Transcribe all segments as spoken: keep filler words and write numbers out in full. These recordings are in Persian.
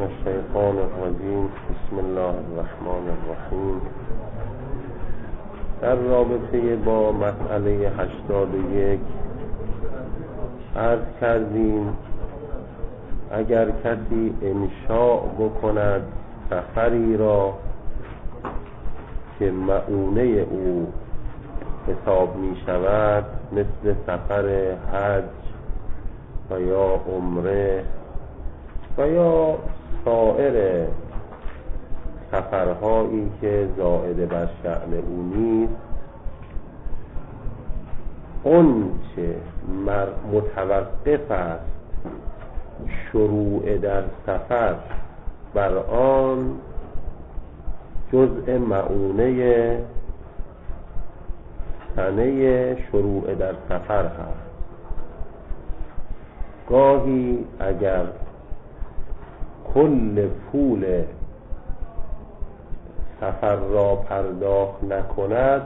من الشیطان الرجیم. بسم الله الرحمن الرحیم. در رابطه با مسئله هشتاد و یک عرض کردیم اگر کسی انشاء بکند سفری را که مؤونه او حساب می شود، مثل سفر حج و یا عمره و یا سایر سفرهایی که زائد بر شأن او نیست، اون چه متوقف است شروع در سفر بر آن جزء مؤونه سنه شروع در سفر هست. گاهی اگر کل پول سفر را پرداخت نکند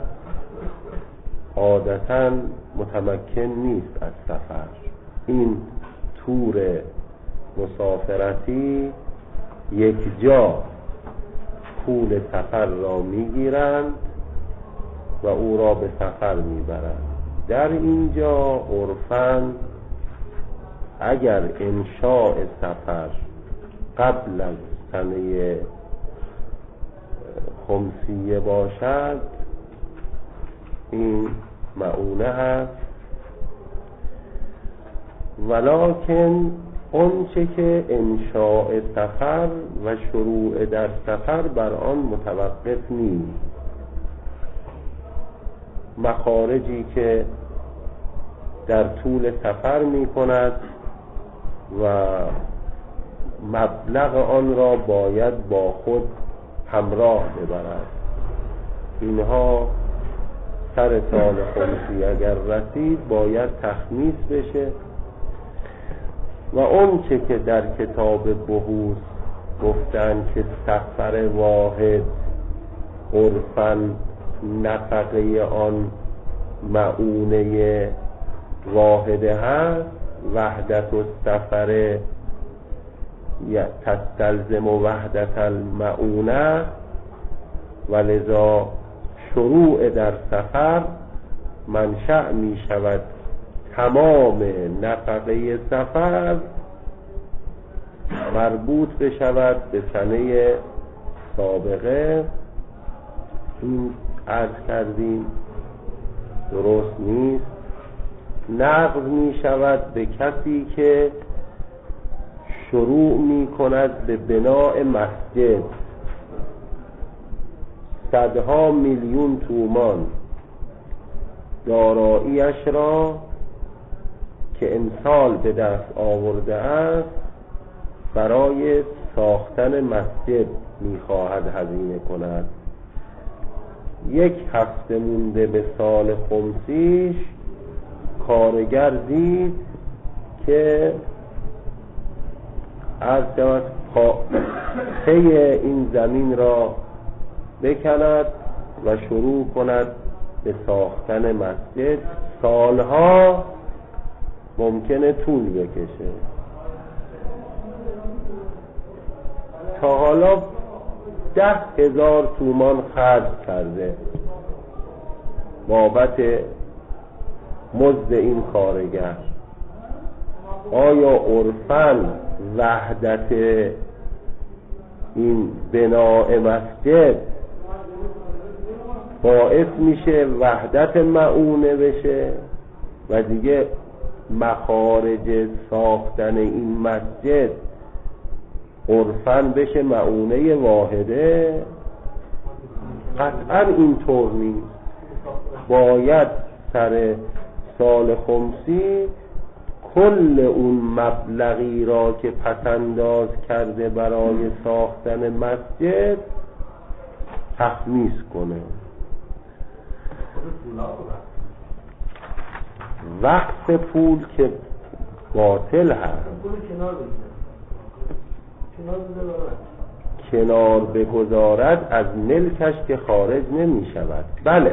عادتاً متمکن نیست از سفر. این تور مسافرتی یک جا پول سفر را میگیرند و او را به سفر میبرند. در اینجا عرفاً اگر انشاء سفر قبل از سنه خمسیه باشد این مؤونه است، ولکن اون چه که انشاء سفر و شروع در سفر بر آن متوقف نیست. مخارجی که در طول سفر می کند و مبلغ آن را باید با خود همراه ببرد، اینها سر سال خمسی اگر رسید باید تخمیس بشه. و اون چه که در کتاب بحوث گفتن که سفر واحد عرفاً نفقه آن مؤونه واحده هست، وحدت السفر تستلزم وحدت المؤونه، ولذا شروع در سفر منشأ می شود تمام نفقه سفر مربوط بشود به سنه سابقه. این عرض کردیم درست نیست. نقض می شود به کسی که شروع می کند به بناء مسجد، صدها میلیون تومان داراییش را که امسال به دست آورده است برای ساختن مسجد می خواهد هزینه کند. یک هفته مونده به سال خمسیش کارگر دید که از پی این زمین را بکند و شروع کند به ساختن مسجد. سالها ممکنه طول بکشه. تا حالا ده هزار تومان خرج کرده بابت مزد این کارگر. آیا عرفاً وحدت این بناء مسجد باعث میشه وحدت مؤونه بشه و دیگه مخارج ساختن این مسجد عرفاً بشه مؤونه واحده؟ قطعاً اینطور نیست. باید سر سال خمسی کل اون مبلغی را که پسنداز کرده برای ساختن مسجد تخمیس کنه. وقف پول که باطل هست، کنار بگذارد از ملکش که خارج نمی شود. بله،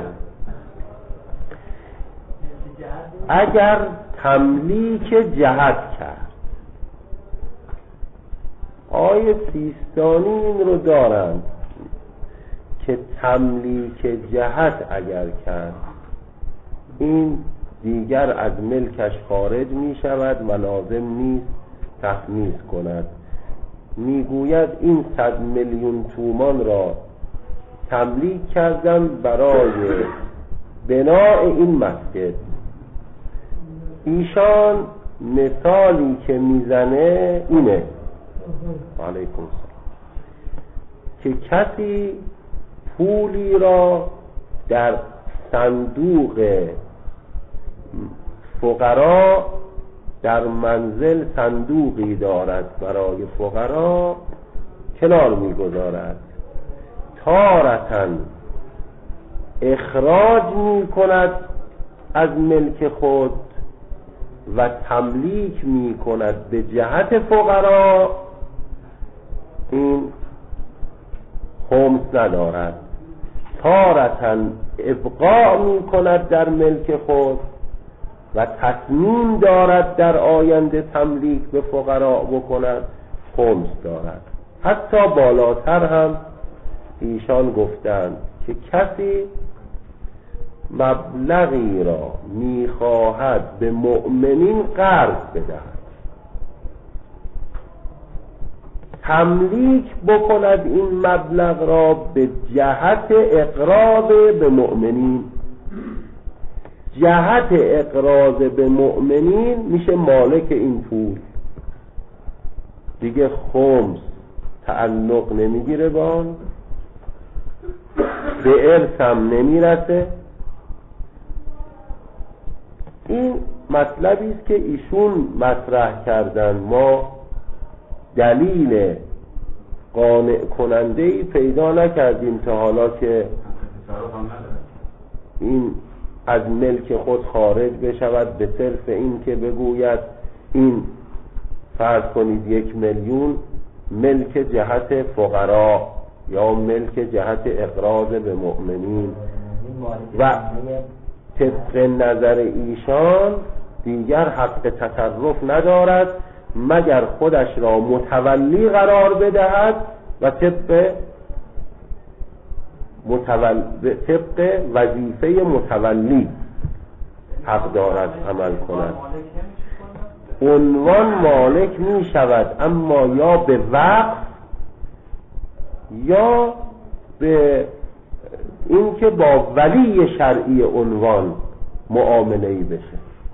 اگر تملیک جهت کرد، آیه سیستانی این رو دارند که تملیک جهت اگر کرد این دیگر از ملکش خارج می شود و لازم نیست تخمیس کند. میگوید این صد میلیون تومان را تملیک کردم برای بناء این مسجد. ایشان مثالی که میزنه اینه علیکم السلام که کسی پولی را در صندوق فقرا در منزل صندوقی دارد برای فقرا کنار میگذارد، تارةً اخراج می کند از ملک خود و تملیک می کند به جهت فقرا، این خمس ندارد. تارةً ابقاء می کند در ملک خود و تصمیم دارد در آینده تملیک به فقرا بکند، خمس دارد. حتی بالاتر هم ایشان گفتند که کسی مبلغی را میخواهد به مؤمنین قرض بدهد، تملیک بکند این مبلغ را به جهت اقراض به مؤمنین. جهت اقراض به مؤمنین میشه مالک این پول، دیگه خمس تعلق نمیگیره به آن، به ارث هم نمیرسه. این مطلبی است که ایشون مطرح کردن. ما دلیل قانع کننده‌ای پیدا نکردیم تا حالا که این از ملک خود خارج بشود به صرف این که بگوید این فرض کنید یک میلیون ملک جهت فقرا یا ملک جهت اقراض به مؤمنین و طبق نظر ایشان دیگر حق تصرف ندارد مگر خودش را متولی قرار بدهد و طبق متول... طبق وظیفه متولی حق دارد عمل کند. عنوان مالک می شود، اما یا به وقف یا به این که با ولی شرعی عنوان معامله‌ای بشه.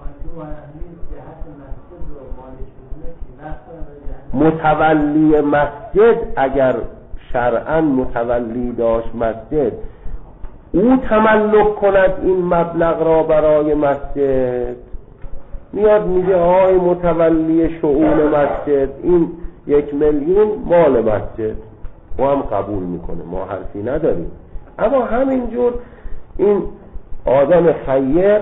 متولی مسجد اگر شرعاً متولی داشت مسجد، او تملک کند این مبلغ را برای مسجد، میاد میگه آی متولی شؤون مسجد این یک میلیون مال مسجد، ما هم قبول میکنه، ما حرفی نداریم. اما همینجور این آدم خیر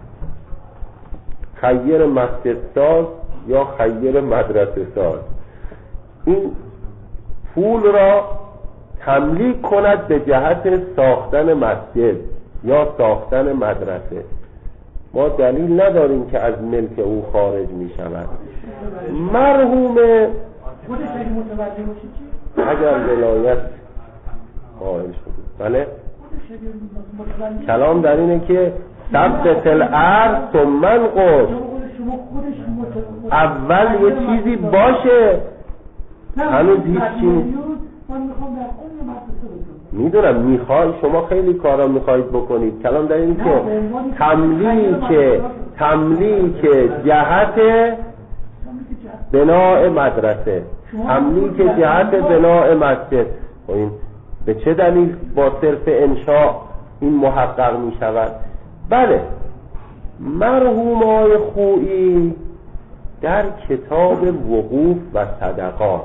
خیر مسجد ساز یا خیر مدرسه ساز این پول را تملیک کند به جهت ساختن مسجد یا ساختن مدرسه، ما دلیل نداریم که از ملک او خارج می شود. مرحوم اگر ولایت قائل شد، بله کلام در اینه که ثبت الارض ثم انقض، اول یه چیزی باشه، هنوز هیچی میدونم میخوای شما خیلی کارا میخواید بکنید. کلام در این که تملیک تملیک جهت بناء مدرسه، تملیک جهت بناء مسجد، این به چه دلیل با صرف انشاء این محقق میشود؟ بله مرحوم آقای خویی در کتاب وقوف و صدقات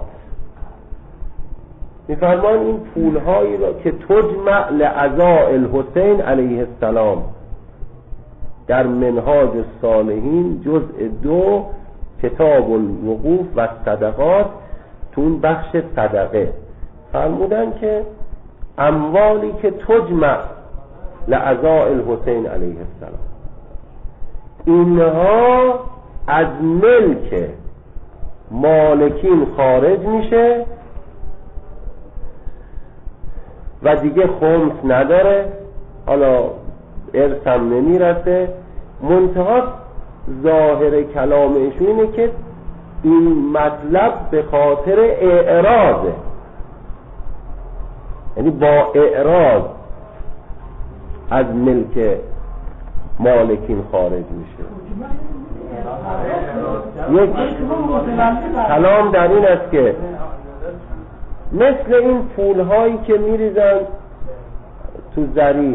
میفرمان این پولهایی را که تجمع لعزاء الحسین علیه السلام در منهاج الصالحین جزء دو کتاب الوقوف و صدقات تو اون بخش صدقه فرمودن که اموالی که تجمع لعزاء الحسین علیه السلام اینها از ملک مالکین خارج میشه و دیگه خمس نداره، حالا ارث هم نمیرسه. منتها ظاهر کلام ایشون اینه که این مطلب به خاطر اعراضه، یعنی با اعراض از ملک مالکین خارج میشه. یک کلام در این است که مثل این پول هایی که میریزن تو زری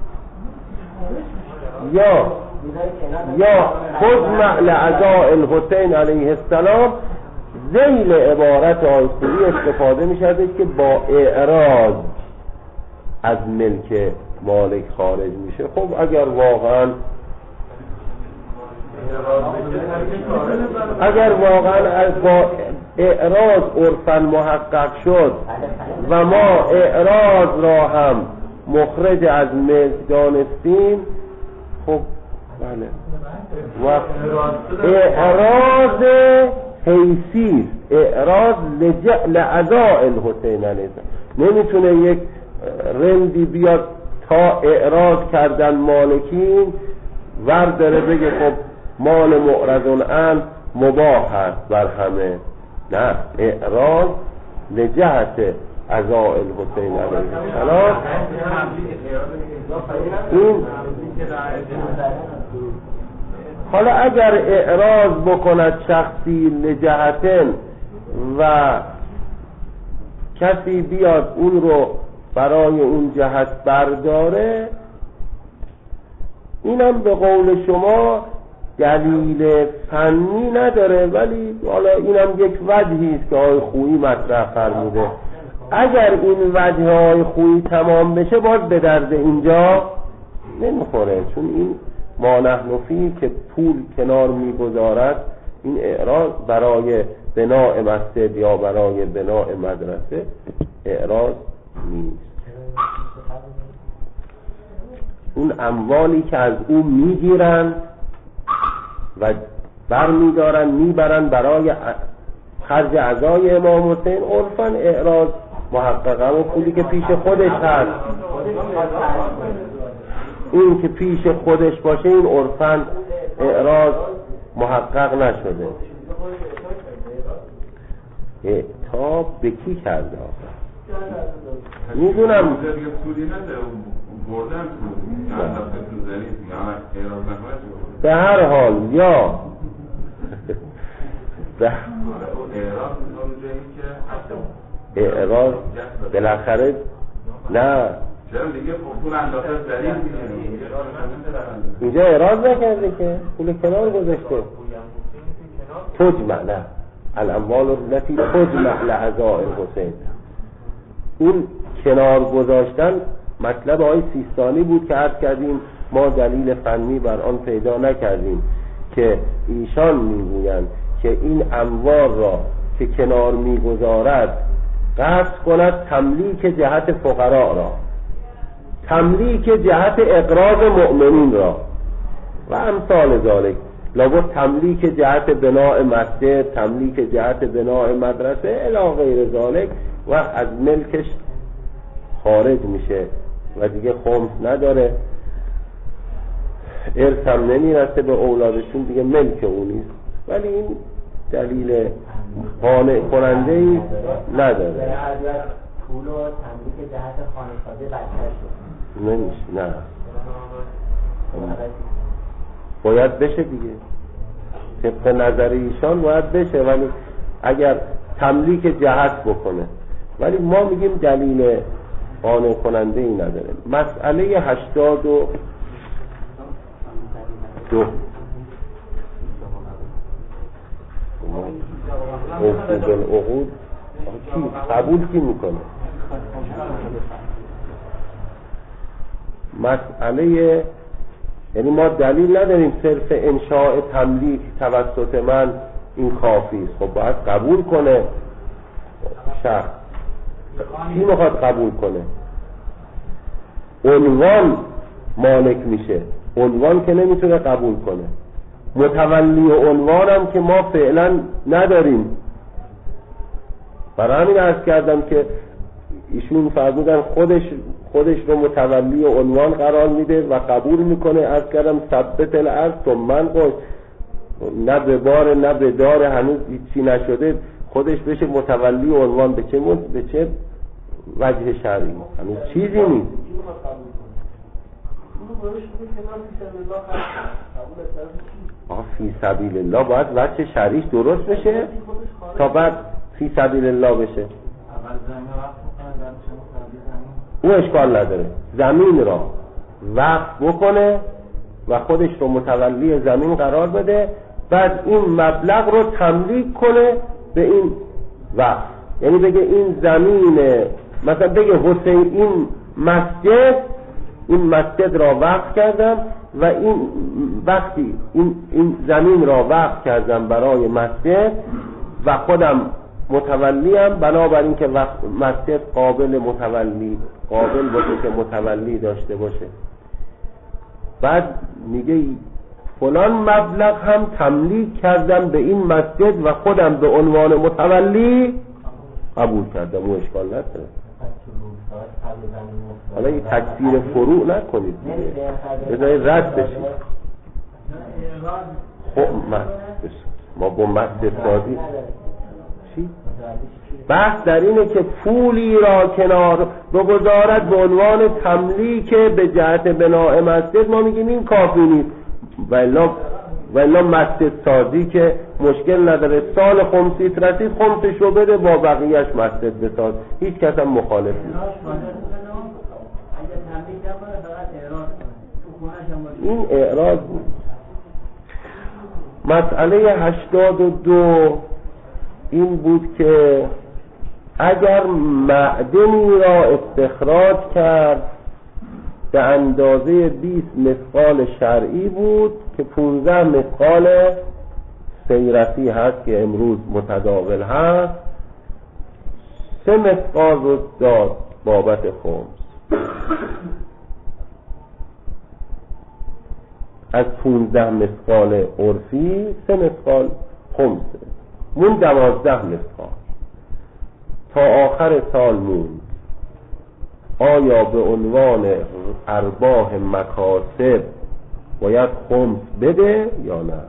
یا یا خود معل عزاء الحسین علیه السلام، ذیل عبارت آیخویی استفاده میشده که با اعراض از ملک مالک خارج میشه. خب اگر واقعا اگر واقعا از با اعراض عرفاً محقق شد و ما اعراض را هم مخرج از ملک دانستیم، خب بله، و اعراض حیثی، اعراض لعزاء الحسین علیه السلام. نمیتونه یک رندی بیاد تا اعراض کردن مالکین ورداره بگه خب مال معرضون ان مباح هست بر همه. نه، اعراض لجهت عزاء الحسین علیه السلام. این حالا اگر اعراض بکند شخصی لجهتن و کسی بیاد اون رو برای اون جهت برداره، اینم به قول شما دلیل فنی نداره، ولی حالا اینم یک وجهی است که آقای خویی مطرح فرموده. اگر این وجه آقای خویی تمام بشه باز به درد اینجا نمیخوره، چون این ما نحن فیه که پول کنار میگذارد، این اعراض برای بناء مسجد یا برای بناء مدرسه اعراض نیست. اون اموالی که از او میگیرن و بر میدارن میبرن برای خرج عزای امام حسین، عرفاً اعراض محققا و پولی که پیش خودش هست، این که پیش خودش باشه، این عرفاً اعراض محقق نشده. اعتاب به کی کرده آخر؟ میدونم به هر حال یا اعراض بالاخره نه اینجا اعراض نکرده که پول کنار گذاشته. تجمع نه الاموال التي تجمع لعزاء الحسین، اون کنار گذاشتن مطلب آقای سیستانی بود که عرض کردیم ما دلیل فنی بر آن پیدا نکردیم که ایشان میگویند که این اموال را که کنار میگذارد قصد کند تملیک جهت فقراء را، تملیک جهت اقراض مؤمنین را و امثال ذالک، لابد تملیک جهت بناء مسجد، تملیک جهت بناء مدرسه الی غیر ذالک، و از ملکش خارج میشه و دیگه خمس نداره، ارث هم نمیرسه به اولادشون، دیگه ملک اونیست. ولی این دلیل قانع کننده ای نداره. پول و تملیک جهت خانواده بدتر شد نمیشه. نه باید بشه دیگه، طبق نظر ایشان باید بشه، ولی اگر تملیک جهت بکنه. ولی ما میگیم دلیل قانع کننده ای نداره. مسئله هشتاد و دو عقود العقود کی قبول کی میکنه؟ مسئله، یعنی ما دلیل نداریم صرف انشاء تملیک توسط من این کافی است. خب باید قبول کنه شخص. کی میخواد قبول کنه؟ عنوان مالک میشه، عنوان که نمیتونه قبول کنه. متولی عنوان هم که ما فعلا نداریم، برای همین عرض کردم که ایشون فرمودن خودش خودش رو متولی و عنوان قرار میده و قبول میکنه. عرض کردم ثبت الارض تو من قول، نه به بار نه به دار، هنوز هیچی نشده، خودش بشه متولی و عنوان به چه مد... به چه وجه شرعی هنوز چیزی نیست. آه فی سبیل الله باید وجه شرعیش درست بشه تا بعد فی سبیل الله بشه. او اشکال نداره زمین را وقف بکنه و خودش رو متولی زمین قرار بده، بعد این مبلغ رو تملیک کنه به این وقف. یعنی بگه این زمین، مثلا بگه حسین این مسجد این مسجد را وقف کردم و این وقتی این, این زمین را وقف کردم برای مسجد و خودم متولیم، بنابراین که مسجد قابل متولی قابل باشه که متولی داشته باشه. بعد میگه فلان مبلغ هم تملیک کردم به این مسجد و خودم به عنوان متولی قبول کردم. او اشکال نداره. حالا این تکثیر فروع نکنید بذارید رد بشید. خب ما با مسجد سازی چی؟ بحث در اینه که پولی را کنار بگذارد به عنوان تملیک به جهت بناء مسجد، ما میگیم این کافی نیست. والا والا مسجد سازی که مشکل نداره، سال خمسیت رسید خمسش رو بده با بقیهش مسجد بساز، هیچ کس هم مخالف نیست. این اعراض بود. مسئله هشتاد و دو این بود که اگر معدنی را استخراج کرد به اندازه بیست مثقال شرعی بود که پانزده مثقال سیرتی هست که امروز متداول هست، سه مثقال رو داد بابت خمس. از پانزده مثقال عرفی سه مثقال خمسه، مون دوازده مثقال تا آخر سال موند. آیا به عنوان ارباح مکاسب باید خمس بده یا نه؟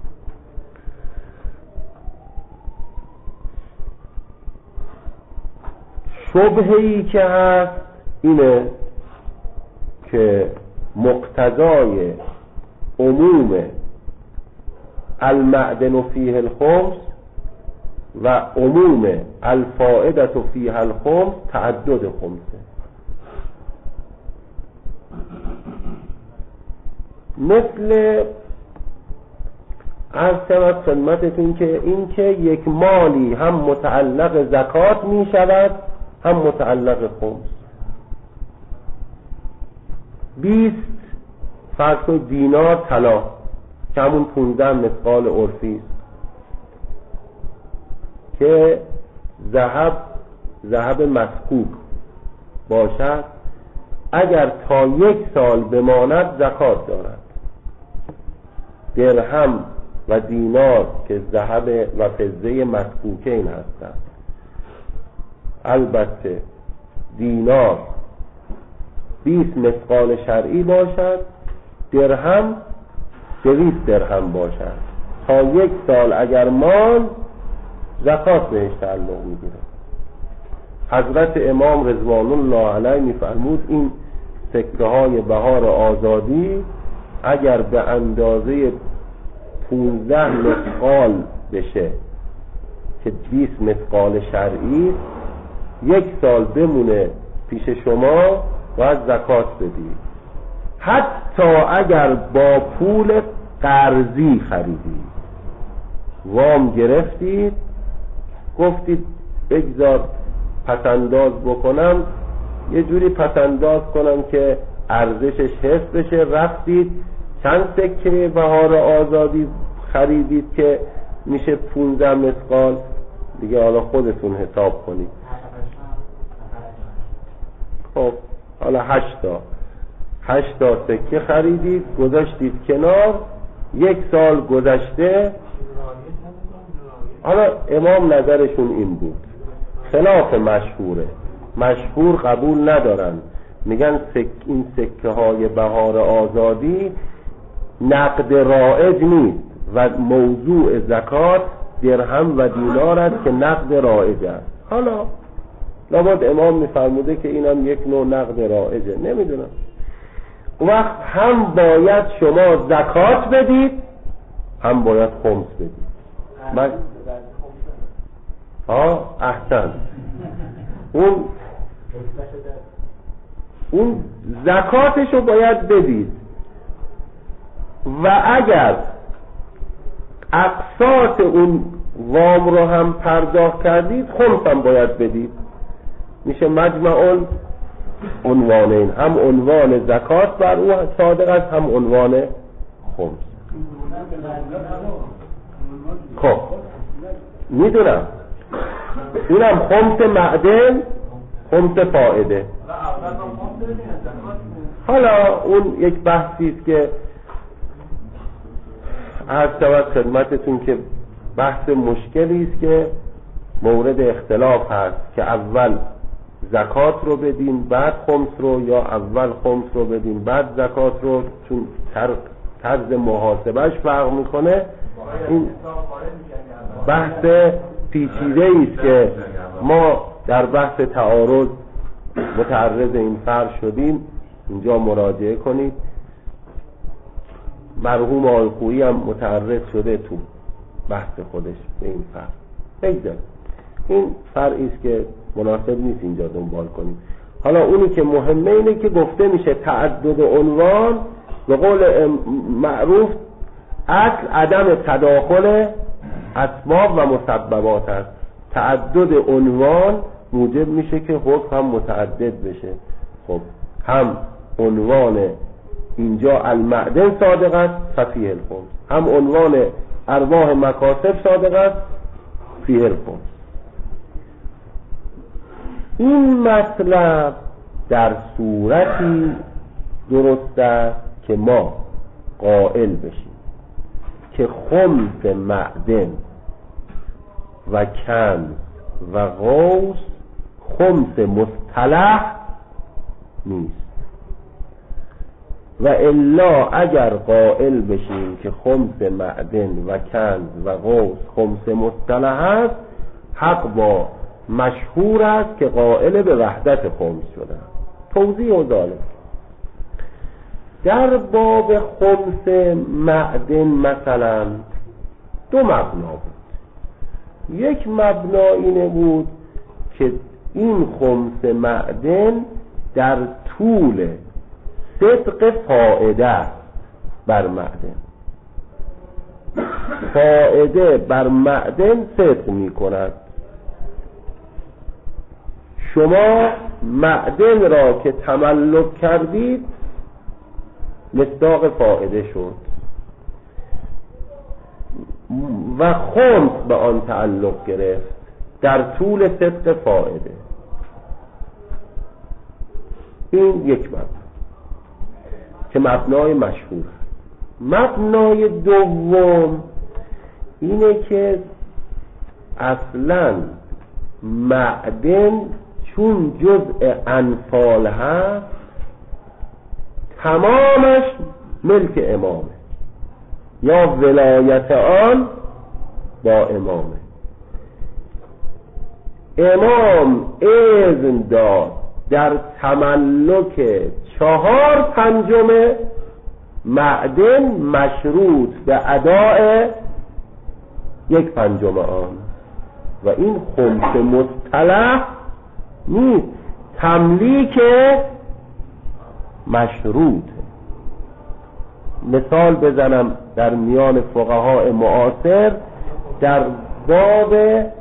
شبهه‌ای که هست اینه که مقتضای عموم المعدن فیه الخمس و عموم الفائدة فیه الخمس تعدد خمسه. مثل عرض شود خدمتتون که این که یک مالی هم متعلق زکات می شود هم متعلق خمس. بیست فرض کنید دینار طلا که همون پونزده مثقال عرفی است که ذهب ذهب مسکوک باشد، اگر تا یک سال بماند زکات دارد. درهم و دینار که ذهب و فضه مسکوکین هستند، البته دینار بیست مثقال شرعی باشد، درهم دویست درهم باشد، تا یک سال اگر مال زکات بهش تعلق میگیره. حضرت امام رضوان الله علیه میفرمود این سکه های بهار آزادی اگر به اندازه پونزده مثقال بشه که بیست مثقال شرعی، یک سال بمونه پیش شما باید زکات بدید، حتی اگر با پول قرضی خریدید، وام گرفتید، گفتید بگذار پسنداز بکنم، یه جوری پسنداز کنم که ارزشش حفظ بشه، رفتید چند سکه بهار آزادی خریدید که میشه پونزده مثقال، دیگه حالا خودتون حساب کنید. خب حالا هشتا هشتا سکه خریدید گذاشتید کنار، یک سال گذشته. حالا امام نظرشون این بود خلاف مشهوره. مشهور قبول ندارن، میگن سک این سکه های بهار آزادی نقد رایج نیست و موضوع زکات درهم و دینار است که نقد رایج است. حالا لابد امام میفرموده که اینم یک نوع نقد رایجه، نمیدونم. وقت هم باید شما زکات بدید هم باید خمس بدید. من ها احسن اون اون زکاتشو باید بدید و اگر اقساط اون وام رو هم پرداخت کردید خمس هم باید بدید. میشه مجمع عنوانین، هم عنوان زکات بر او صادق است هم عنوان خمس. خب میدونم اینم خمس معدن خمس فائده. حالا اون یک بحثی است که عرض شود خدمتتون که بحث مشکلی است که مورد اختلاف هست که اول زکات رو بدین بعد خمس رو یا اول خمس رو بدین بعد زکات رو، چون طرز محاسبهش فرق میکنه. این بحث پیچیده است که ما در بحث تعارض متعرض این فرق شدیم. اینجا مراجعه کنید. مرحوم آلخویی هم متعرض شده تو بحث خودش به این فرق. بگذار این فرقی است که مناسب نیست اینجا دنبال کنیم. حالا اونی که مهمه اینه که گفته میشه تعدد عنوان به قول معروف اصل عدم تداخل اسباب و مسببات است. تعدد عنوان موجب میشه که حکم هم متعدد بشه. خب هم عنوان اینجا المعدن صادق است ففیه الخمس، هم عنوان ارواح مکاسب صادق است فیه الخمس. این مطلب در صورتی درست است که ما قائل بشیم که خمس معدن و کنز و غوث خمس مصطلح نیست، و الا اگر قائل بشیم که خمس معدن و کنز و غوث خمس مصطلح است، حق با مشهور است که قائل به وحدت خمس شده. توضیح و ذالک در باب خمس معدن مثلا دو مبنا بود. یک مبنا اینه بود که این خمس معدن در طول صدق فائده بر معدن، فائده بر معدن صدق می کند. شما معدن را که تملک کردید مصداق فائده شد و خمس به آن تعلق گرفت در طول صدق فائده. این یک مبنا که مبنای مشهور. مبنای دوم اینه که اصلا معدن چون جزء انفال هست تمامش ملک امامه یا ولایت آن با امامه. امام اذن داد در تملک چهار پنجم معدن مشروط به اداء یک پنجم آن، و این خمس مصطلح نیست، تملیک مشروط. مثال بزنم در میان فقهای معاصر در باب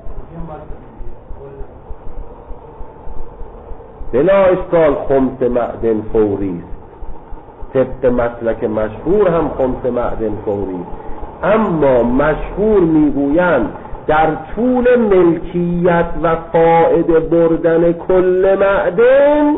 بلا اشکال خمس معدن فوری است، طبق مسلک مشهور هم خمس معدن فوری، اما مشهور میگویند در طول ملکیت و فائده بردن کل معدن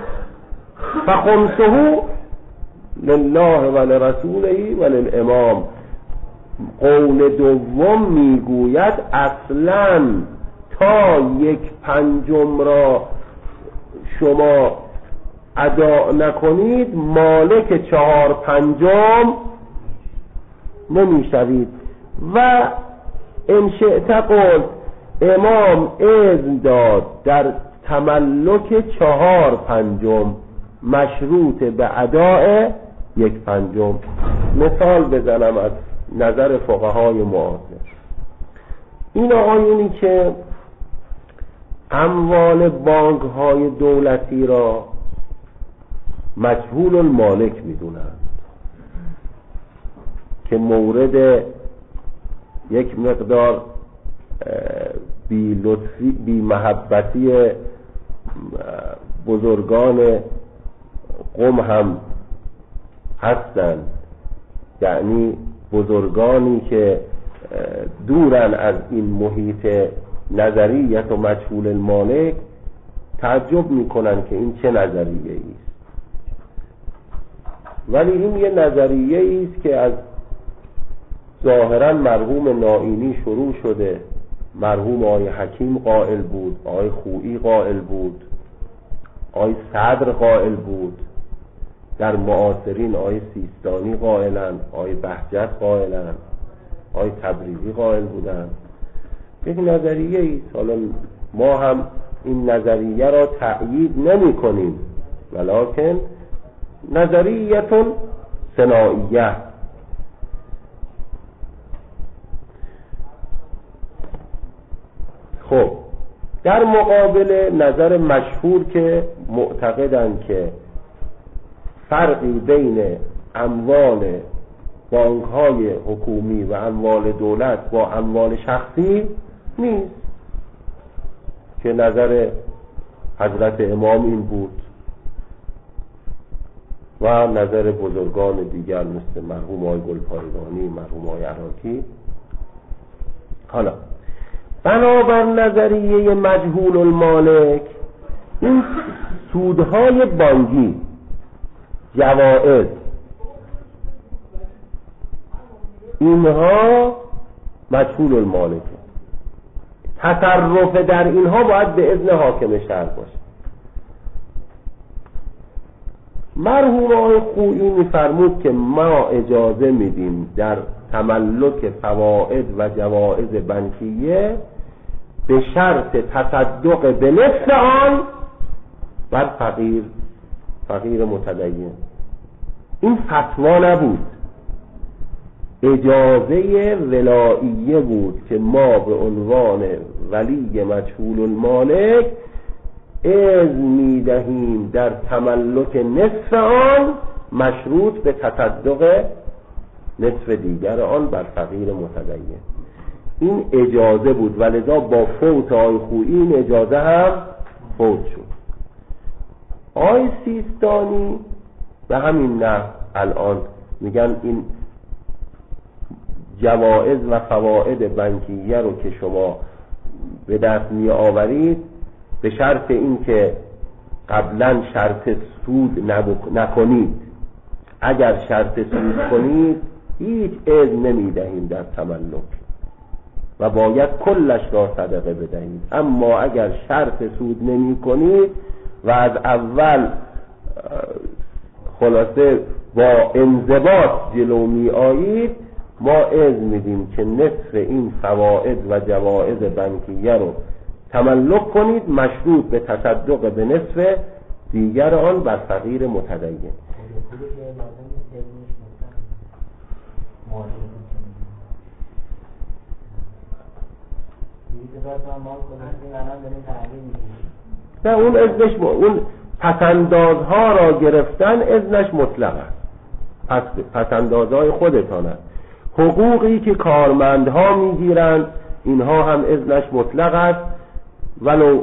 فخمسه لله و لرسوله و للامام. قول دوم میگوید اصلا تا یک پنجم را شما ادا نکنید مالک چهار پنجم نمیشوید. و ان شئت قلت، امام اذن داد در تملک چهار پنجم مشروط به اداء یک پنجم. مثال بزنم از نظر فقهای معاصر. این آقایونی که اموال بانک های دولتی را مجهول المالک میدونند که مورد یک مقدار بی لطفی بی محبتی بزرگان قوم هم هستند، یعنی بزرگانی که دورن از این محیط نظریت و مجهول المالک، تعجب میکنن که این چه نظریه ایست. ولی این یه نظریه ایست که از ظاهرا مرحوم نائینی شروع شده. مرحوم آقای حکیم قائل بود، آقای خویی قائل بود، آقای صدر قائل بود، در معاصرین آقای سیستانی قائلن، آقای بهجت قائلن، آقای تبریزی قائل بودن. یک نظریه ایست. حالا ما هم این نظریه را تأیید نمی کنیم، ولکن نظریتون صناعیه. خب در مقابل نظر مشهور که معتقدند که فرقی بین اموال بانک های حکومی و اموال دولت با اموال شخصی نیست، که نظر حضرت امام این بود و نظر بزرگان دیگر مثل مرحوم آقای گلپایگانی، مرحوم آقای عراقی. حالا بنابر نظریه مجهول المالک، این سودهای بانکی، جوائز، اینها مجهول المالکه. تصرف در اینها باید به اذن حاکم شهر باشه. مرحوم آقای خویی میفرمود که ما اجازه میدیم در تملک فواید و جوائز بانکیه به شرط تصدق به نصف آن بر فقیر فقیر متدین. این فتوا نبود، اجازه ولاییه بود که ما به عنوان ولی مجهول المالک اذن میدهیم در تملک نصف آن مشروط به تصدق نصف دیگر آن بر فقیر متدین. این اجازه بود، ولذا با فوت آقای خویی این اجازه هم فوت شد. آقای سیستانی به همین نه الان میگن این جوائز و فواید بانکیه رو که شما به دست می آورید به شرط این که قبلا شرط سود نکنید، اگر شرط سود کنید هیچ اذن نمی دهیم در تملک و باید کلش را صدقه بدهید. اما اگر شرط سود نمی کنید و از اول خلاصه با انضباط جلو می آیید، ما اذن میدیم که نصف این فواید و جوائز بانکیه رو تملک کنید مشروط به تصدق به نصف دیگر آن بر فقیر متدین. نه اون اذنش م... اون پسندازها را گرفتن اذنش مطلق است. پس پسندازهای خودتان است. حقوقی که کارمندها میگیرند اینها هم اذنش مطلق است، ولو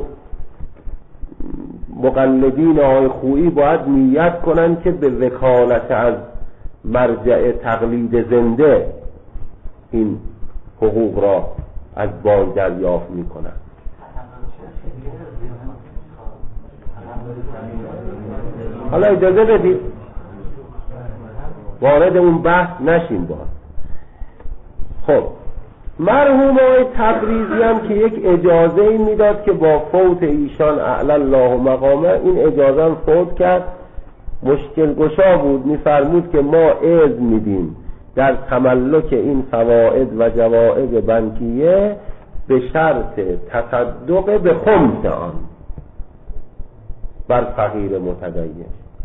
مقلدین آقای خویی باید نیت کنند که به وکالت از مرجع تقلید زنده این حقوق را از بانک دریافت میکنند. حالا اجازه بدید وارد اون بحث نشیم باز. خب مرحوم آقای تبریزی هم که یک اجازه ای میداد که با فوت ایشان اعلی الله مقامه، این اجازه هم فوت کرد، مشکل گشا بود، میفرمود که ما اذن میدیم در تملک این فواید و جوائز بنکیه به شرط تصدق به خمس آن بر فقیر متدین.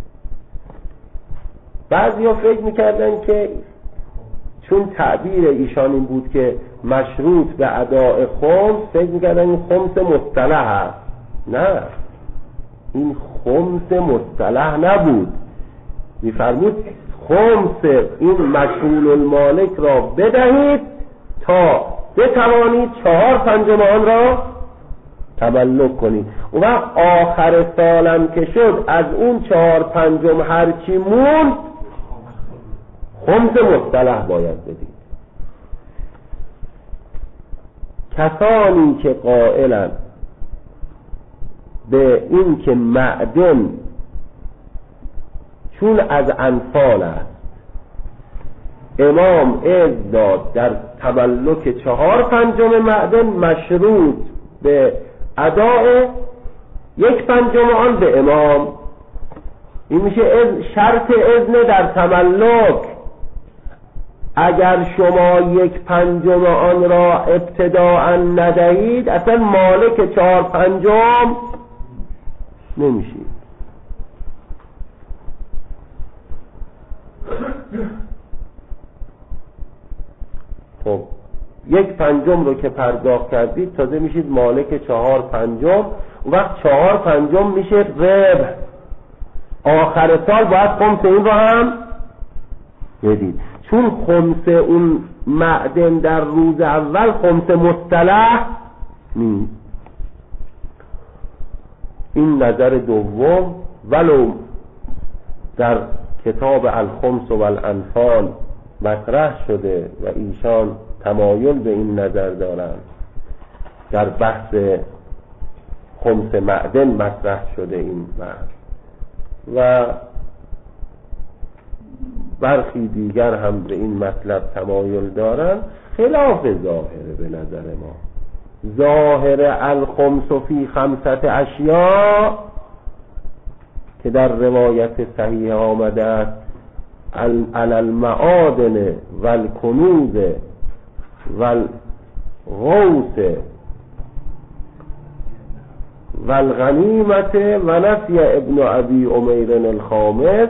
بعضی ها فکر میکردن که چون تعبیر ایشان این بود که مشروط به اداء خمس، فکر میکردن این خمس مصطلح هست. نه، این خمس مصطلح نبود. میفرمود خمس این مشغول المالک را بدهید تا بتوانید چهار پنجم آن را تملک کنید. و وقت آخر سالم که شد از اون چهار پنجم هرچی موند خمس مصطلح باید بدید. کسانی که قائلن به این که معدن چون از انفال است، امام اذن داد در تملک چهار پنجم معدن مشروط به اداء یک پنجم آن به امام، این میشه شرط اذن در تملک. اگر شما یک پنجم آن را ابتداء ندهید اصلا مالک چهار پنجم نمیشید. خب یک پنجم رو که پرداخت کردید تازه میشید مالک چهار پنجم. وقت چهار پنجم میشه ربح، آخر سال باید خمس این رو هم بدید. چون خمس اون معدن در روز اول خمس مصطلح نیست. این نظر دوم، ولو در کتاب الخمس و الانفال مطرح شده و ایشان تمایل به این نظر دارند، در بحث خمس معدن مطرح شده این بحث، و برخی دیگر هم به این مطلب تمایل دارند، خلاف ظاهره به نظر ما. ظاهر الخمس فی خمسة اشیاء که در روایت صحیح آمده است، علی المعادن و الکنوز و الغوث و الغنیمت و نفی ابن ابی عمیر الخامس،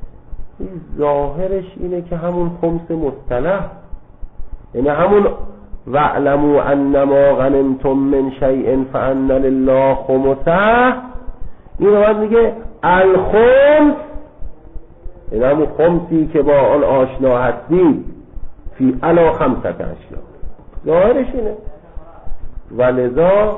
ظاهرش اینه که همون خمس مصطلح، یعنی همون وَاعْلَمُوا أَنَّمَا غَنِمْتُم مِّن شَيْءٍ فَأَنَّ لِلَّهِ خُمُسَهُ. این رو باید میگه الخمس، این همون خمسی که با آن آشنا هستید، فی علا خمسة اشیاء، ظاهرش اینه. ولذا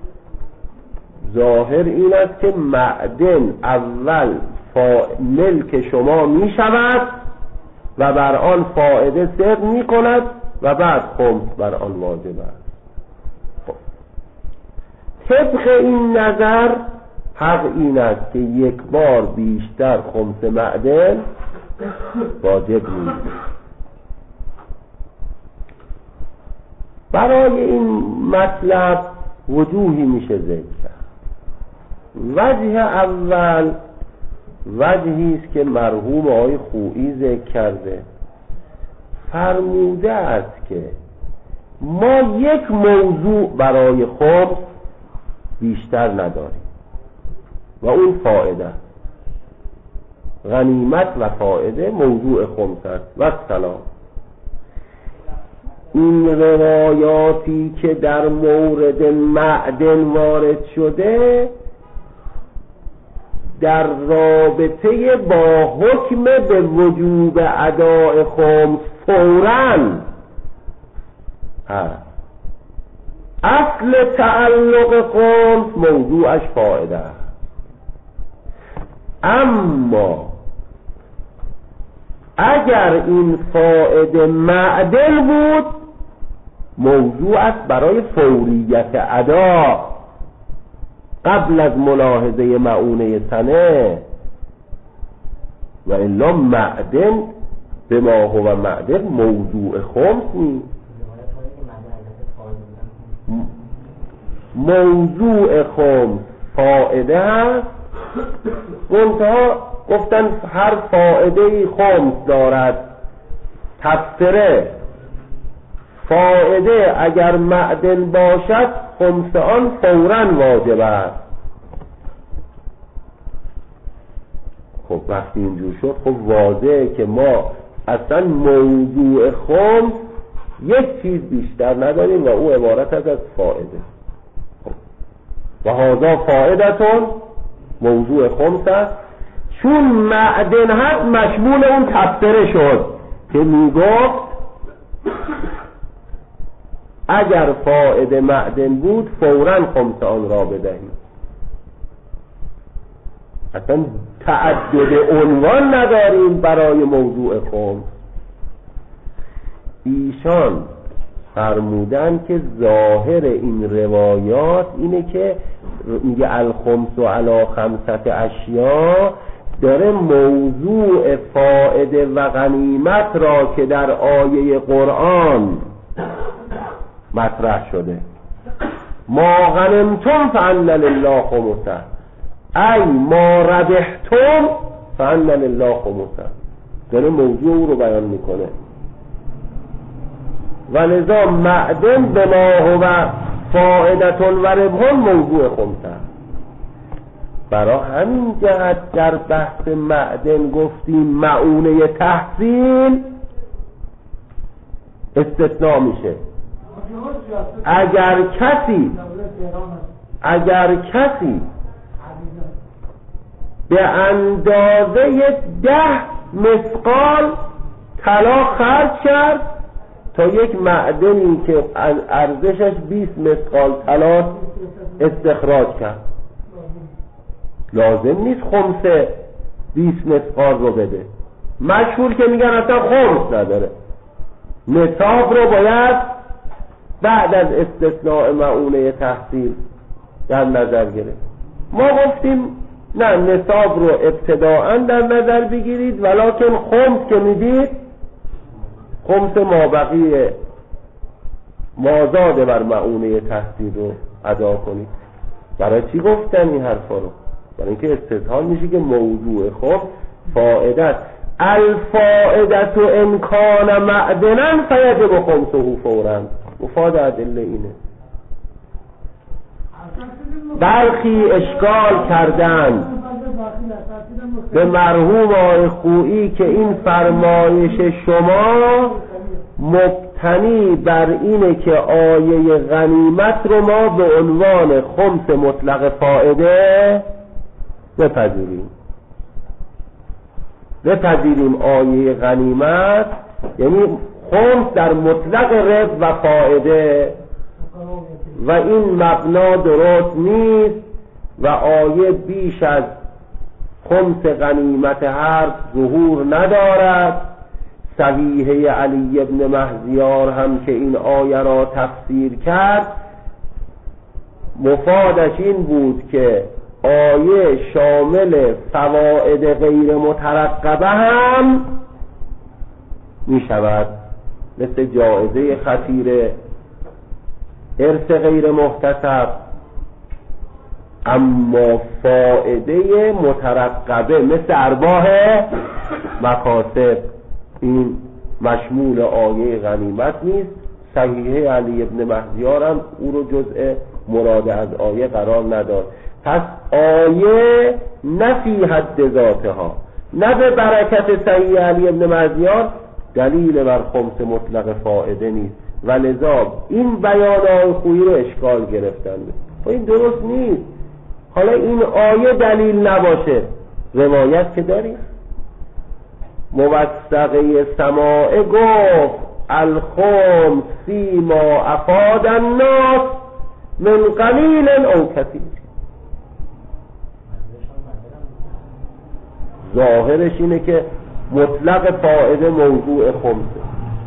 ظاهر این است که معدن اول ملک شما می شود و بر آن فائده صدق می کند و بعد خمس بر آن واجب است. خب. طبق این نظر حق این است که یک بار بیشتر خمس معدن واجب نیست. برای این مطلب وجوهی میشه ذکر کرد. وجه اول وجهی است که مرحوم آقای خویی ذکر کرده، فرموده است که ما یک موضوع برای خمس بیشتر نداریم و اون فائده، غنیمت و فائده موضوع خمس است. و سلام. این روایاتی که در مورد معدن وارد شده در رابطه با حکم به وجوب اداء خمس فوراً هست. اصل تعلق خمس موضوعش فائده است، اما اگر این فائده معدل بود موضوع است برای فوریت ادا قبل از ملاحظه معونه سنه، و الا معدن به ما هو معدن موضوع خمس نیست. موضوع خمس فائده هست، منتها گفتن هر فائده خمس دارد. تفسیره فائده اگر معدن باشد خمس آن فوراً واجب است. خب وقتی اینجور شد خب واضحه که ما اصلا موضوع خمس یک چیز بیشتر نداریم و او عبارت از از فائده. خب. و هذا فائدتون موضوع خمس است. چون معدن هست مشمول اون تفسیره شد که میگفت اگر فائده معدن بود فوراً خمس آن را بدهید. اصلا تعدد عنوان نداریم برای موضوع خمس. ایشان فرمودن که ظاهر این روایات اینه که میگه الخمس و علی خمسة اشیاء، داره موضوع فائده و غنیمت را که در آیه قرآن مطرح شده ما غنمتم فأن لله خمسه ای ما ربحتم فأن لله خمسه، داره موضوع او رو بیان میکنه. و لذا معدن به ما هو فائدتون و ربحون موضوع خمسه. برای همین جهت در بحث معدن گفتیم معونه تحصیل استثناء میشه. اگر کسی اگر کسی به اندازه ده مثقال طلا خرج کرد تا یک معدنی که ارزشش بیست مثقال طلا استخراج کرد، لازم نیست خمس بیست مثقال رو بده. مشهور که میگن اصلا خمس نداره، نصاب رو باید بعد از استثناء معونه تحصیل در نظر گرفت. ما گفتیم نه، نصاب رو ابتداءً در نظر بگیرید، ولکن خمس که میدید خمس مابقی مازاد بر معونه تحصیل رو ادا کنید. برای چی گفتن این حرفا رو؟ برای اینکه استدلال میشه که موضوع خب فائده الفائده تو امکان معدنا فیجب خمسه فورا. مفاد ادله اینه. برخی اشکال کردن به مرحوم آقای خویی که این فرمایش شما مبتنی بر اینه که آیه غنیمت رو ما به عنوان خمس مطلق فائده بپذیریم. بپذیریم آیه غنیمت یعنی خمس در مطلق ربح و فائده، و این مبنا درست نیست و آیه بیش از خمس غنیمت هر ظهور ندارد. صحیحه علی ابن مهزیار هم که این آیه را تفسیر کرد مفادش این بود که آیه شامل فواید غیر مترقبه هم می شود، مثل جایزه خطیره، ارث غیر محتسب. اما فائده مترقبه مثل ارباح مکاسب این مشمول آیه غنیمت نیست. صحیحه علی ابن مهزیار هم او رو جزء مراد از آیه قرار نداد. پس آیه نه فی حد ذاتها، نه به برکت صحیح علی ابن مهزیار دلیل بر خمس مطلق فائده نیست، و لذا این بیان آیه خویی رو اشکال گرفتند. و این درست نیست. حالا این آیه دلیل نباشه، روایت که داریم. موثقه سماع گفت الخمس فی ما افاد الناس من قلیل او کثیر. ظاهرش اینه که مطلق فائده موضوع خمسه،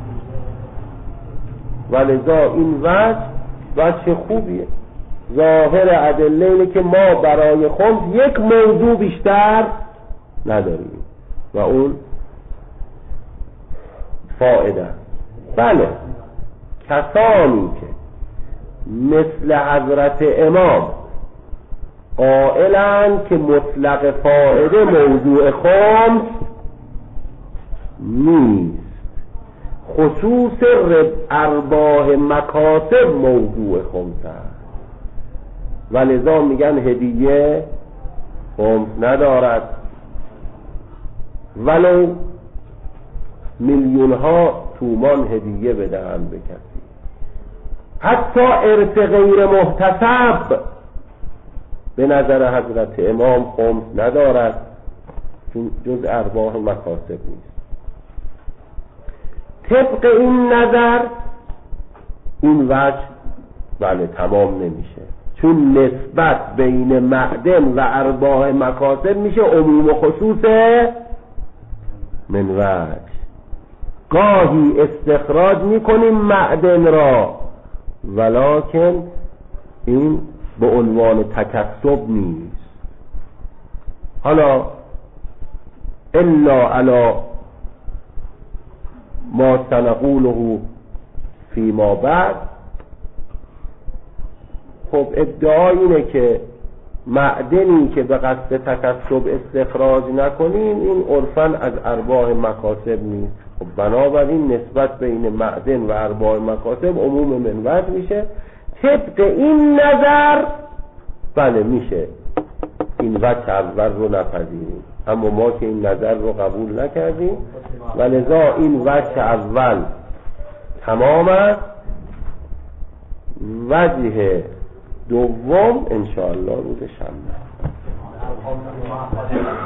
ولذا این وجه وجه خوبیه. ظاهر ادله اینه که ما برای خمس یک موضوع بیشتر نداریم و اون فائده. بله، کسانی که مثل حضرت امام قائلند که مطلق فائده موضوع خمس نیست، خصوص ارباح مکاسب موضوع خمس است و لذا میگن هدیه خمس ندارد، ولو میلیون ها تومان هدیه بدهند به کسی. حتی ارث غیر محتسب به نظر حضرت امام خمس ندارد، چون جز ارباح مکاسب نیست. طبق این نظر این وجه بله تمام نمیشه، چون نسبت بین معدن و ارباح مکاسب میشه عموم و خصوص من وجه. گاهی استخراج میکنیم معدن را، ولکن این به عنوان تکسب نیست. حالا الا علی ما سنقوله فیما بعد، خب ادعا اینه که معدنی که به قصد تکسب استخراج نکنیم این عرفاً از ارباح مکاسب نیست. خب بنابراین نسبت بین معدن و ارباح مکاسب عموم من وجه میشه. طبق این نظر بله میشه این وجه اول رو نپذیریم، اما ما که این نظر رو قبول نکردیم و لذا این وجه اول تمام است. وجه دوم انشاءالله روز شنبه.